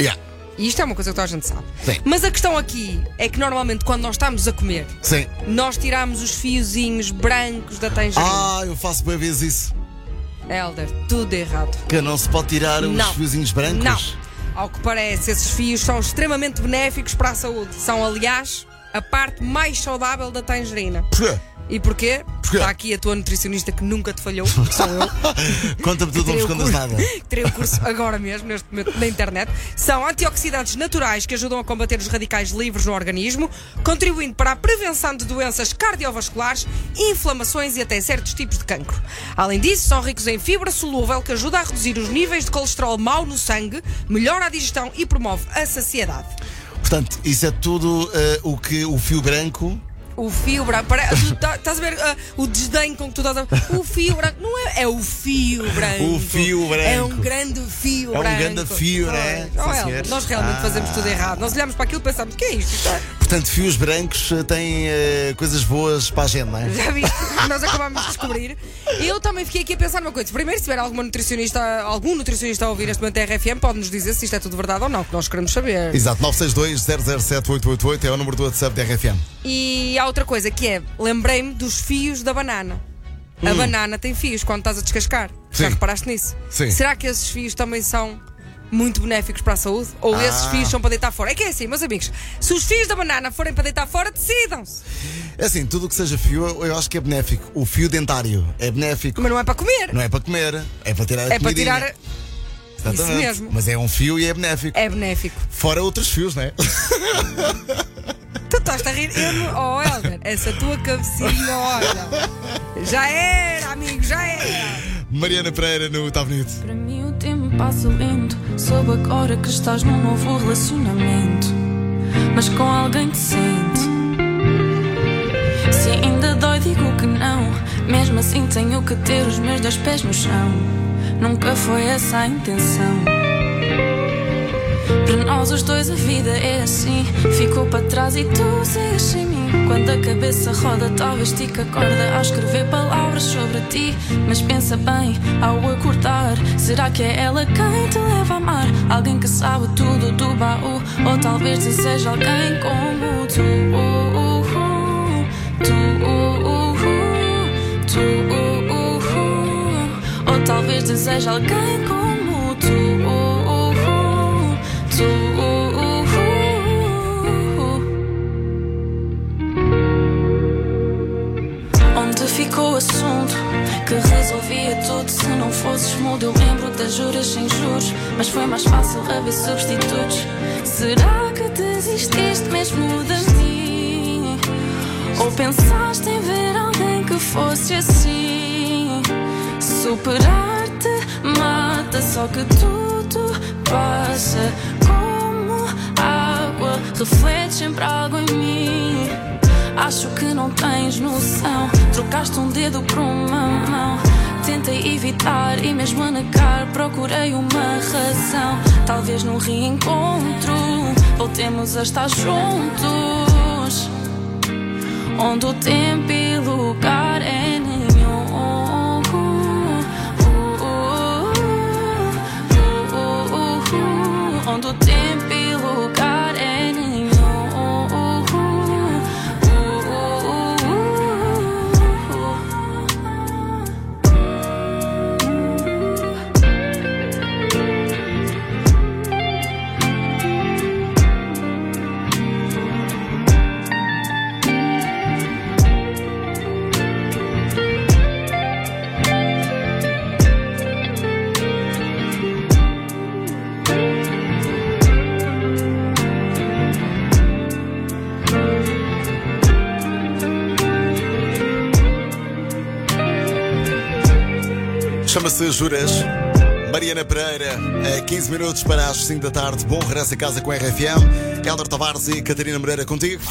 E isto é uma coisa que toda a gente sabe. Sim. Mas a questão aqui é que normalmente quando nós estamos a comer, sim, nós tiramos os fiozinhos brancos da tangerina. Eu faço bem vezes isso. Helder, tudo errado. Que não se pode tirar os fiozinhos brancos? Não. Ao que parece, esses fios são extremamente benéficos para a saúde. São, aliás, a parte mais saudável da tangerina. Porquê? E porquê? Está aqui a tua nutricionista que nunca te falhou, que sou eu. Conta-me tudo, não me escondas nada. Terei o curso agora mesmo, neste momento, na internet. São antioxidantes naturais que ajudam a combater os radicais livres no organismo, contribuindo para a prevenção de doenças cardiovasculares, inflamações e até certos tipos de cancro. Além disso, são ricos em fibra solúvel que ajuda a reduzir os níveis de colesterol mau no sangue, melhora a digestão e promove a saciedade. Portanto, isso é tudo o que o fio branco... O fio branco, estás a ver o desdém com que tu estás a... O fio branco, não é? É o fio branco. O fio branco. É um grande fio branco. É um grande fio, não é? Nós realmente fazemos tudo errado. Nós olhamos para aquilo e pensamos, o que é isto? Portanto, fios brancos têm coisas boas para a gente, não é? Já viste? Nós acabámos de descobrir. Eu também fiquei aqui a pensar numa coisa. Primeiro, se tiver algum nutricionista a ouvir este momento da RFM, pode-nos dizer se isto é tudo verdade ou não, que nós queremos saber. Exato, 962-007-888 é o número do WhatsApp da RFM. E há outra coisa que é, lembrei-me dos fios da banana. A banana tem fios quando estás a descascar. Sim. Já reparaste nisso? Sim. Será que esses fios também são muito benéficos para a saúde? Ou esses fios são para deitar fora? É que é assim, meus amigos, se os fios da banana forem para deitar fora, decidam-se. É assim, tudo o que seja fio eu acho que é benéfico. O fio dentário é benéfico. Mas não é para comer. Não é para comer, é para tirar a comidinha. É para tirar... Exatamente. Isso mesmo. Mas é um fio e é benéfico. É benéfico. Fora outros fios, não é? Tu estás a rir? Oh, Helder, essa tua cabecinha, olha. Já era, amigo, já era. Mariana Pereira no Tá Bonito. Para mim o tempo passa lento. Soube agora que estás num novo relacionamento, mas com alguém decente. Se ainda dói, digo que não. Mesmo assim tenho que ter os meus 2 pés no chão. Nunca foi essa a intenção. Para nós os dois a vida é assim. Ficou para trás e tu segues sem mim. Quando a cabeça roda talvez estica a corda a escrever palavras sobre ti. Mas pensa bem ao acordar, será que é ela quem te leva a amar? Alguém que sabe tudo do baú, ou talvez seja alguém como tu. Ou talvez deseja alguém como tu. Onde ficou o assunto que resolvia tudo? Se não fosses mudo, eu lembro das juras sem juros, mas foi mais fácil haver substitutos. Será que desististe mesmo de mim? Ou pensaste em ver alguém que fosse assim? Superar-te mata, só que tudo passa como água, reflete sempre algo em mim. Acho que não tens noção, trocaste um dedo por uma mão. Tentei evitar e mesmo a negar procurei uma razão. Talvez num reencontro voltemos a estar juntos, onde o tempo e lugar é nenhum. Onde o tempo e lugar é nenhum. Chama-se Juras. Mariana Pereira, a 15 minutos para as 5 da tarde. Bom regresso a casa com a RFM. Helder Tavares e Catarina Moreira contigo.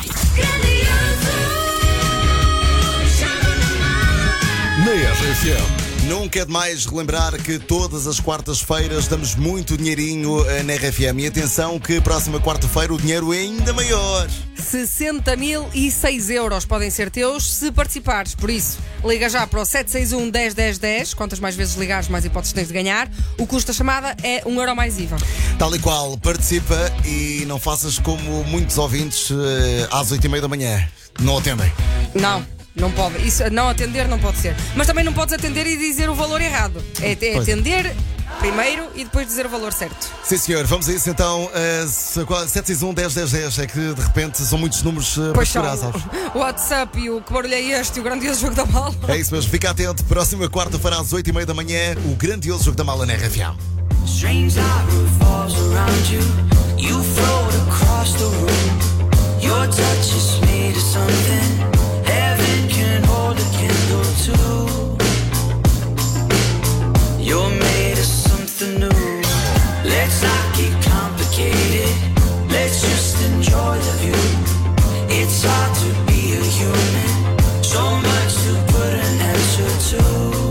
Na RFM. Nunca é demais relembrar que todas as quartas-feiras damos muito dinheirinho na RFM. E atenção que próxima quarta-feira o dinheiro é ainda maior. 60.006 euros podem ser teus se participares. Por isso, liga já para o 761 10 10 10. Quantas mais vezes ligares, mais hipóteses tens de ganhar. O custo da chamada é €1 mais IVA. Tal e qual, participa e não faças como muitos ouvintes às 8h30 da manhã. Não atendem. Não pode. Isso, não atender não pode ser. Mas também não podes atender e dizer o valor errado. É atender primeiro e depois dizer o valor certo. Sim, senhor. Vamos a isso então. 761 10 10 10. É que de repente são muitos números para segurar, sabes? O WhatsApp e o que barulho é este e o grandioso jogo da mala. É isso mesmo. Fica atento. Próxima quarta-feira às 8h30 da manhã, o grandioso jogo da mala na RFM. Strange falls around you. You float across the room. Your touch is made of something. Heaven can hold a candle too. You're made of something new. Let's not get complicated. Let's just enjoy the view. It's hard to be a human. So much to put an answer to.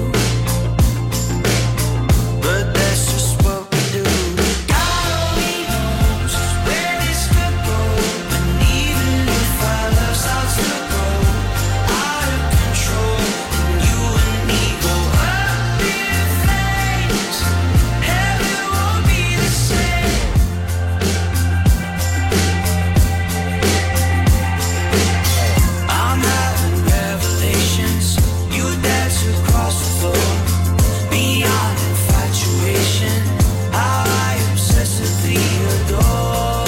But that's just what we do. God only knows where this could go. And even if our love starts to grow out of control, and you and me go up in flames, heaven won't be the same. I'm having revelations. You dance across the floor, beyond infatuation. How I obsessively adore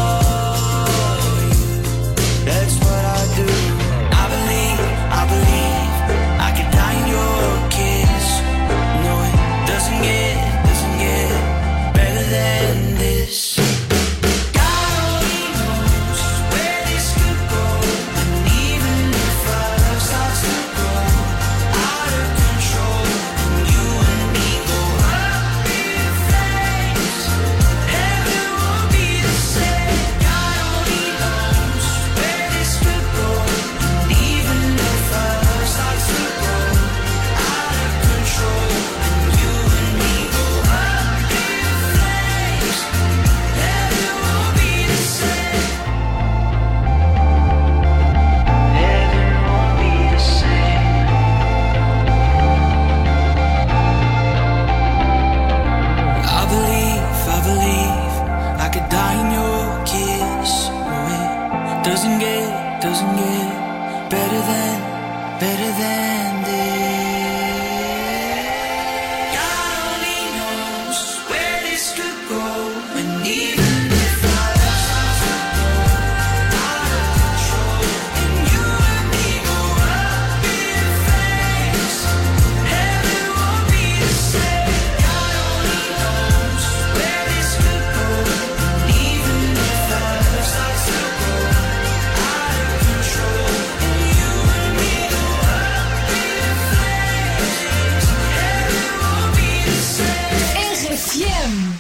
you. That's what I do. I believe I could die in your kiss. No, it doesn't get better than this. God only knows where this could go. And even if our love starts to grow out of control, and you and me go up in flames, heaven won't be the same. God only knows where this could go. And even if our love starts to grow out of control, and you and me go up in flames, heaven won't be the same. Heaven won't be the same. I believe I could die in your kiss. Oh, it doesn't get better than this. God only knows where this could go, and even if our love starts to grow out of control, and you and me go up in flames, heaven won't be the same. God only knows where this could go, and even if our love starts to grow out of control, and you and me go up in flames, heaven won't be the same. RFM.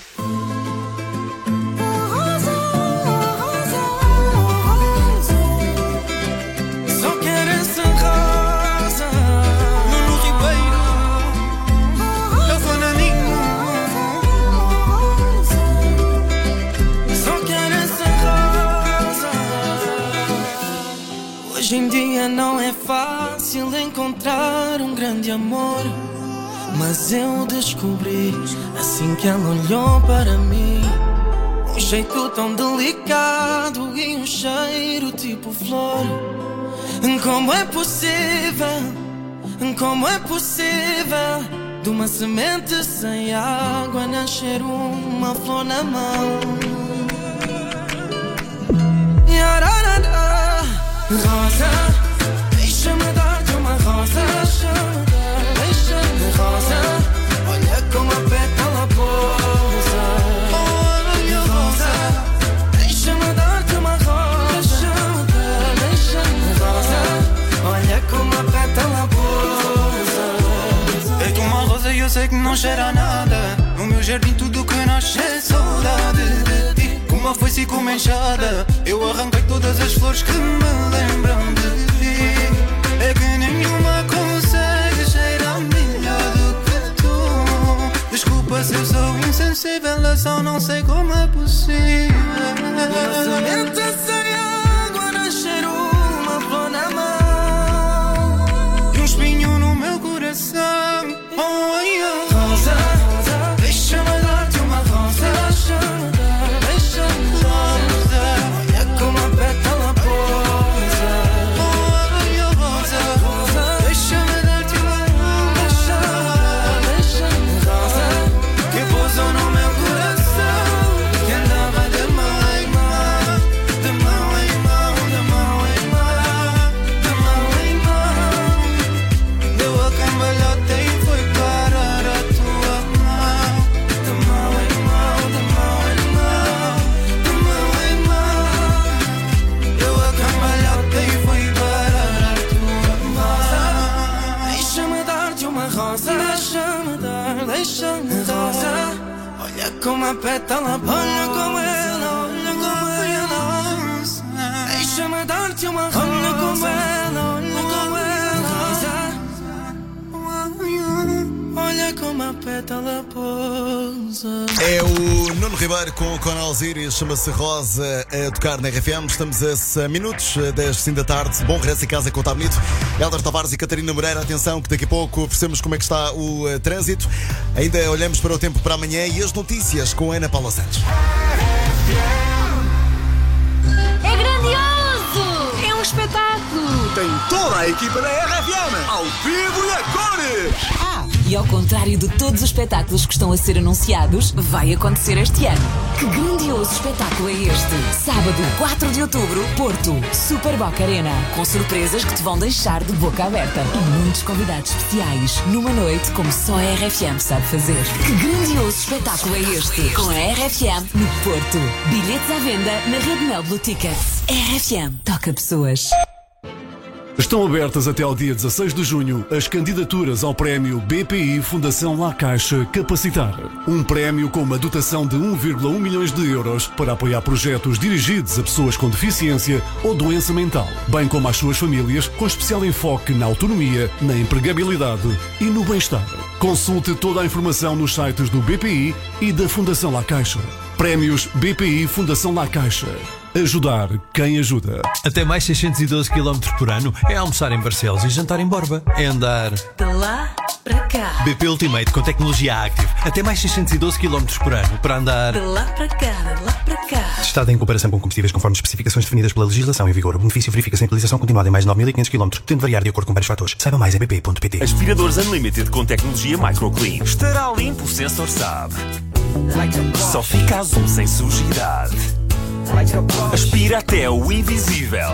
Só quero essa rosa no ribeiro, eu vou na ninho. Só quero essa rosa. Hoje em dia não é fácil encontrar um grande amor, mas eu descobri assim que ela olhou para mim. Um jeito tão delicado e um cheiro tipo flor. Como é possível de uma semente sem água nascer uma flor na mão? Yararara, rosa, deixa-me dar-te uma rosa. Deixa-me rosa, olha como a pétala pousa. Olha rosa, deixa-me dar-te uma rosa. Deixa-me rosa, olha como a pétala pousa. É como a rosa e o eu sei que não cheira a nada. No meu jardim tudo que nasce é saudade de ti. Uma foice e com uma enxada, eu arranquei todas as flores que me lembram de ti. É que nenhuma consegue cheirar melhor do que tu. Desculpa se eu sou insensível, eu só não sei como é possível. Uma semente sem água nascer uma flor na mão e um espinho no meu coração. Oh, oh. Rosa, deixa-me dar-te uma rosa. Deixa-me rosa, olha como a pétala pousa. Oh, rosa, deixa-me dar-te uma rosa. Deixa-me rosa, que pousou no meu coração, que andava de mão em mão, de mão em mão, de mão em mão, de mão em mão. Deu a cambalhota e foi parar a tua mão. De mão em mão, de mão em mão, de mão em mão. Deu a cambalhota e foi parar a tua mão. Deixa-me dar-te uma rosa. Deixa-me rosa. Olha como a pétala, olha como ela, olha como ela. Deixa-me dar-te uma rosa. Olha como ela, olha como ela. Olha como a pétala pousa. É o Nuno Ribeiro com o Conal Osiris, chama-se Rosa, a tocar na RFM. Estamos a minutos das 5 da tarde. Bom regresso a casa com o Tá Bonito. Hélder Tavares e Catarina Moreira, atenção que daqui a pouco percebemos como é que está o trânsito. Ainda olhamos para o tempo para amanhã e as notícias com a Ana Paula Santos. É grandioso! É um espetáculo! Tem toda a equipa da RFM, ao vivo e a cores! E ao contrário de todos os espetáculos que estão a ser anunciados, vai acontecer este ano. Que grandioso espetáculo é este? Sábado, 4 de outubro, Porto, Super Boca Arena. Com surpresas que te vão deixar de boca aberta. E muitos convidados especiais. Numa noite como só a RFM sabe fazer. Que grandioso espetáculo é este? Com a RFM no Porto. Bilhetes à venda na Rede Mel Blue Tickets. RFM toca pessoas. Estão abertas até ao dia 16 de junho as candidaturas ao prémio BPI Fundação La Caixa Capacitar. Um prémio com uma dotação de 1,1 milhões de euros para apoiar projetos dirigidos a pessoas com deficiência ou doença mental, bem como às suas famílias, com especial enfoque na autonomia, na empregabilidade e no bem-estar. Consulte toda a informação nos sites do BPI e da Fundação La Caixa. Prémios BPI Fundação La Caixa. Ajudar quem ajuda. Até mais 612 km por ano é almoçar em Barcelos e jantar em Borba. É andar De lá para cá. BP Ultimate com tecnologia Active. Até mais 612 km por ano para andar De lá para cá, de lá para cá. Testado em comparação com combustíveis conforme especificações definidas pela legislação em vigor. O benefício verifica-se em utilização continuada em mais de 9.500 km, podendo variar de acordo com vários fatores. Saiba mais em bp.pt. Aspiradores Unlimited com tecnologia Microclean. Estará limpo, o sensor sabe. Só fica azul sem sujidade. Aspira até o invisível.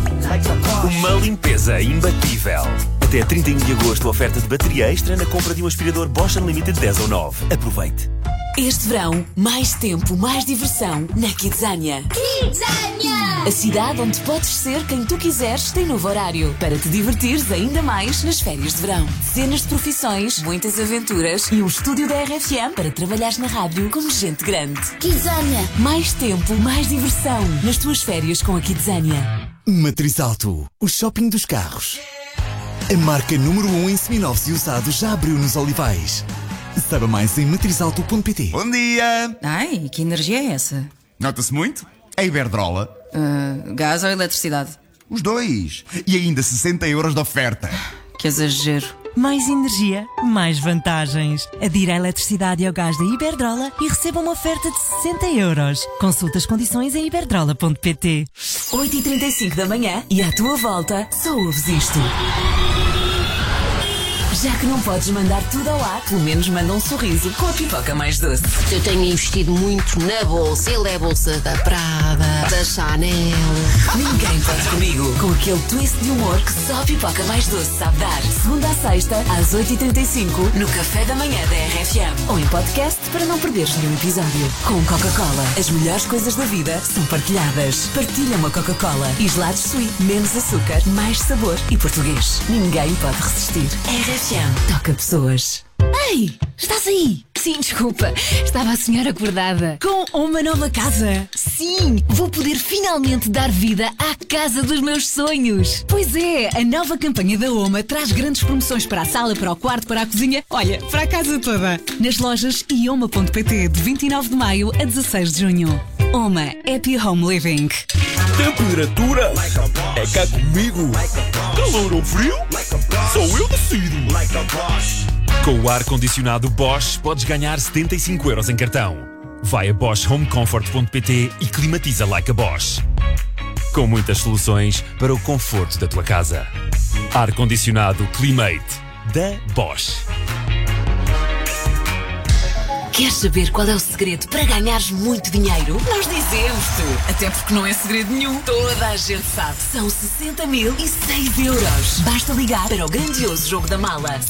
Uma limpeza imbatível. Até 31 de agosto, oferta de bateria extra na compra de um aspirador Bosch Unlimited 10 ou 9. Aproveite. Este verão, mais tempo, mais diversão na Kidzania. Kidzania! A cidade onde podes ser quem tu quiseres tem novo horário para te divertires ainda mais nas férias de verão. Dezenas de profissões, muitas aventuras e um estúdio da RFM para trabalhares na rádio como gente grande. Kidzania! Mais tempo, mais diversão nas tuas férias com a Kidzania. Matriz Auto, o shopping dos carros. A marca número 1 em seminovos e usados já abriu nos Olivais. Saiba mais em matrizauto.pt. Bom dia! Ai, que energia é essa? Nota-se muito? É Iberdrola. Gás ou eletricidade? Os dois. E ainda 60 euros de oferta. Que exagero. Mais energia, mais vantagens. Adira à eletricidade e ao gás da Iberdrola e receba uma oferta de 60 euros. Consulta as condições em iberdrola.pt. 8h35 da manhã e à tua volta só ouves isto. Já que não podes mandar tudo ao ar, pelo menos manda um sorriso com a pipoca mais doce. Eu tenho investido muito na bolsa. Ele é a bolsa da Prada, da Chanel. Ninguém pode comigo. Com aquele twist de humor que só a pipoca mais doce sabe dar. Segunda a sexta, às 8h35, no Café da Manhã da RFM. Ou em podcast para não perderes nenhum episódio. Com Coca-Cola, as melhores coisas da vida são partilhadas. Partilha uma Coca-Cola. E gelados Sweet, menos açúcar, mais sabor e português. Ninguém pode resistir. RFM toca pessoas. Ei, estás aí? Sim, desculpa. Estava a sonhar acordada. Com uma nova casa. Sim, vou poder finalmente dar vida à casa dos meus sonhos. Pois é, a nova campanha da Oma traz grandes promoções para a sala, para o quarto, para a cozinha. Olha, para a casa toda. Nas lojas e oma.pt de 29 de maio a 16 de junho. Oma, Happy Home Living. Temperatura é cá comigo. Calor ou frio? Sou eu decido. Com o ar-condicionado Bosch podes ganhar 75 € em cartão. Vai a boschhomecomfort.pt e climatiza like a Bosch. Com muitas soluções para o conforto da tua casa. Ar-condicionado Climate da Bosch. Queres saber qual é o segredo para ganhares muito dinheiro? Nós dizemos-te! Até porque não é segredo nenhum. Toda a gente sabe. São 60.006 €. Basta ligar para o grandioso jogo da mala.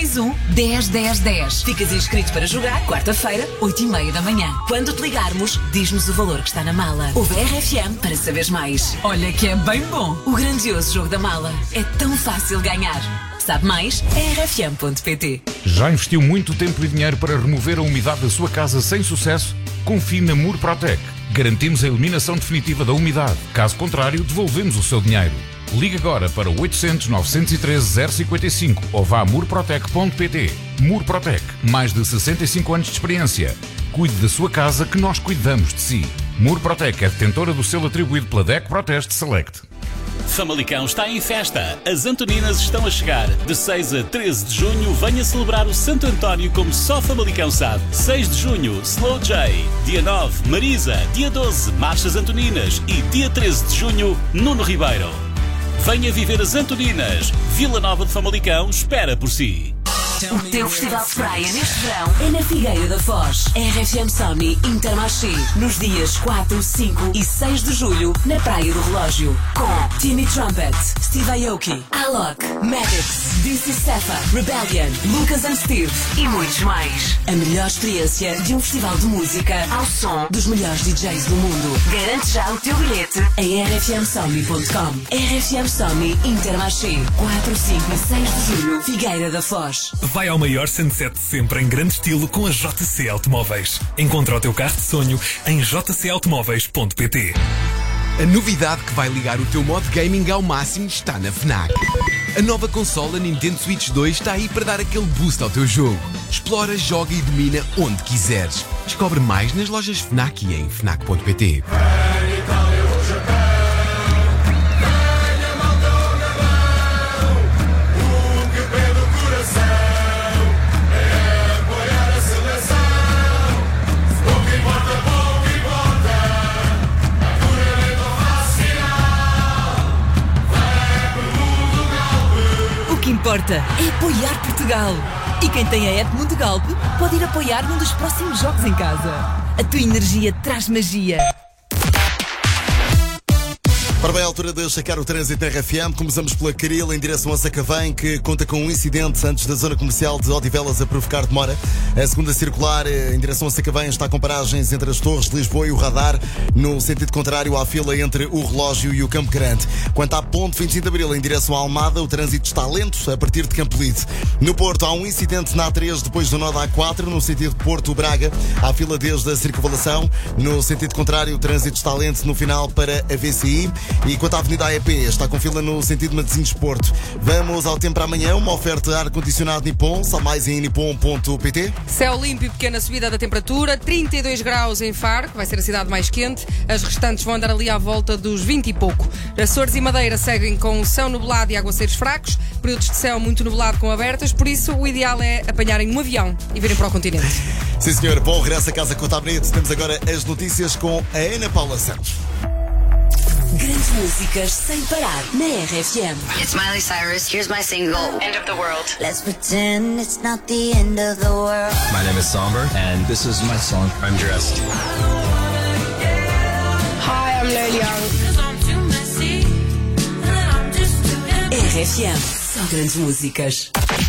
761-10-10-10. Ficas inscrito para jogar quarta-feira, 8h30 da manhã. Quando te ligarmos, diz-nos o valor que está na mala. Ouve a RFM para saberes mais. Olha que é bem bom. O grandioso jogo da mala. É tão fácil ganhar. Sabe mais? É rfm.pt. Já investiu muito tempo e dinheiro para remover a umidade da sua casa sem sucesso? Confie na Murprotec. Garantimos a eliminação definitiva da umidade. Caso contrário, devolvemos o seu dinheiro. Ligue agora para 800 913 055 ou vá a murprotec.pt. Murprotec. Mais de 65 anos de experiência. Cuide da sua casa que nós cuidamos de si. Murprotec é detentora do selo atribuído pela DEC Proteste Select. Famalicão está em festa. As Antoninas estão a chegar. De 6 a 13 de junho, venha celebrar o Santo António como só Famalicão sabe. 6 de junho, Slow J. Dia 9, Marisa. Dia 12, Marchas Antoninas. E dia 13 de junho, Nuno Ribeiro. Venha viver as Antoninas. Vila Nova de Famalicão espera por si. O teu festival de praia neste verão é na Figueira da Foz. RFM Somni Intermarché. Nos dias 4, 5 e 6 de julho, na Praia do Relógio. Com Timmy Trumpet, Steve Aoki, Alok, Maddox, DC Sefa, Rebellion, Lucas and Steve e muitos mais. A melhor experiência de um festival de música ao som dos melhores DJs do mundo. Garante já o teu bilhete em rfmsomni.com. RFM Somni Intermarché. 4, 5 e 6 de julho, Figueira da Foz. Vai ao maior sunset de sempre em grande estilo com a JC Automóveis. Encontra o teu carro de sonho em jcautomóveis.pt. A novidade que vai ligar o teu modo gaming ao máximo está na FNAC. A nova consola Nintendo Switch 2 está aí para dar aquele boost ao teu jogo. Explora, joga e domina onde quiseres. Descobre mais nas lojas FNAC e em FNAC.pt. O que importa é apoiar Portugal. E quem tem a app Mundo Galp pode ir apoiar num dos próximos jogos em casa. A tua energia traz magia. Para bem a altura de checar o trânsito na RFM, começamos pela Caril em direção a Sacavém, que conta com um incidente antes da zona comercial de Odivelas a provocar demora. A segunda circular em direção a Sacavém está com paragens entre as Torres de Lisboa e o Radar, no sentido contrário à fila entre o Relógio e o Campo Grande. Quanto à ponte 25 de Abril em direção a Almada, o trânsito está lento a partir de Campo Lide. No Porto há um incidente na A3 depois do nó da A4, no sentido Porto-Braga. Há fila desde a circunvalação. No sentido contrário, o trânsito está lento no final para a VCI. E quanto à Avenida AEP, está com fila no sentido Matosinhos-Porto. Vamos ao tempo para amanhã, uma oferta de ar-condicionado Nippon, só mais em nippon.pt. Céu limpo e pequena subida da temperatura, 32 graus em Faro, que vai ser a cidade mais quente. As restantes vão andar ali à volta dos 20 e pouco. Açores e Madeira seguem com céu nublado e aguaceiros fracos, períodos de céu muito nublado com abertas, por isso o ideal é apanharem um avião e virem para o continente. Sim, senhor. Bom regresso a casa com o Tablet. Temos agora as notícias com a Ana Paula Santos. Grandes músicas sem parar na RFM. It's Miley Cyrus. Here's my single, End of the World. Let's pretend it's not the end of the world. My name is Somber, and this is my song, I'm Dressed. Hi, I'm Lil Young. RFM, só grandes músicas.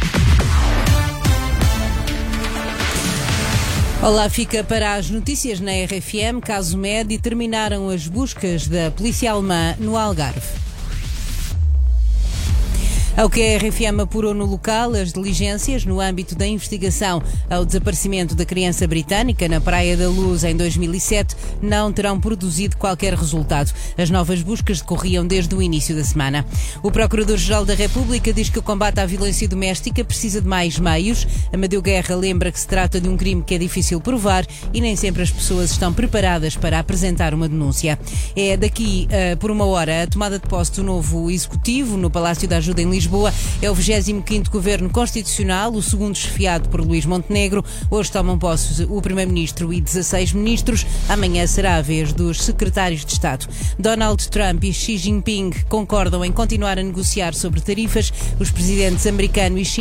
Olá, fica para as notícias na RFM. Caso Med, e terminaram as buscas da polícia alemã no Algarve. Ao que a RFM apurou no local, as diligências no âmbito da investigação ao desaparecimento da criança britânica na Praia da Luz em 2007 não terão produzido qualquer resultado. As novas buscas decorriam desde o início da semana. O Procurador-Geral da República diz que o combate à violência doméstica precisa de mais meios. Amadeu Guerra lembra que se trata de um crime que é difícil provar e nem sempre as pessoas estão preparadas para apresentar uma denúncia. É daqui por uma hora a tomada de posse do novo Executivo no Palácio da Ajuda em Lisboa. É o 25º Governo Constitucional, o segundo chefiado por Luís Montenegro. Hoje tomam posse o Primeiro-Ministro e 16 ministros. Amanhã será a vez dos secretários de Estado. Donald Trump e Xi Jinping concordam em continuar a negociar sobre tarifas. Os presidentes americano e chinês